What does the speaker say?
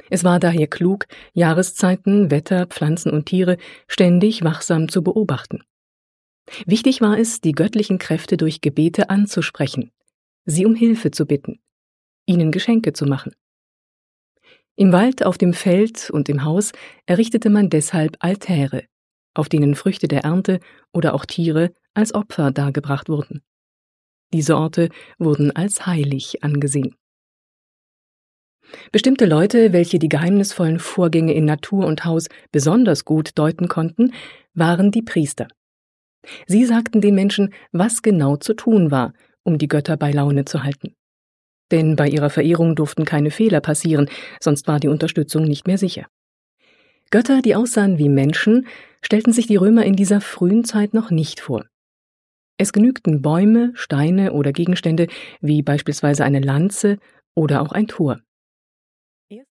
Es war daher klug, Jahreszeiten, Wetter, Pflanzen und Tiere ständig wachsam zu beobachten. Wichtig war es, die göttlichen Kräfte durch Gebete anzusprechen, sie um Hilfe zu bitten, ihnen Geschenke zu machen. Im Wald, auf dem Feld und im Haus errichtete man deshalb Altäre, auf denen Früchte der Ernte oder auch Tiere als Opfer dargebracht wurden. Diese Orte wurden als heilig angesehen. Bestimmte Leute, welche die geheimnisvollen Vorgänge in Natur und Haus besonders gut deuten konnten, waren die Priester. Sie sagten den Menschen, was genau zu tun war, um die Götter bei Laune zu halten. Denn bei ihrer Verehrung durften keine Fehler passieren, sonst war die Unterstützung nicht mehr sicher. Götter, die aussahen wie Menschen, stellten sich die Römer in dieser frühen Zeit noch nicht vor. Es genügten Bäume, Steine oder Gegenstände wie beispielsweise eine Lanze oder auch ein Tor.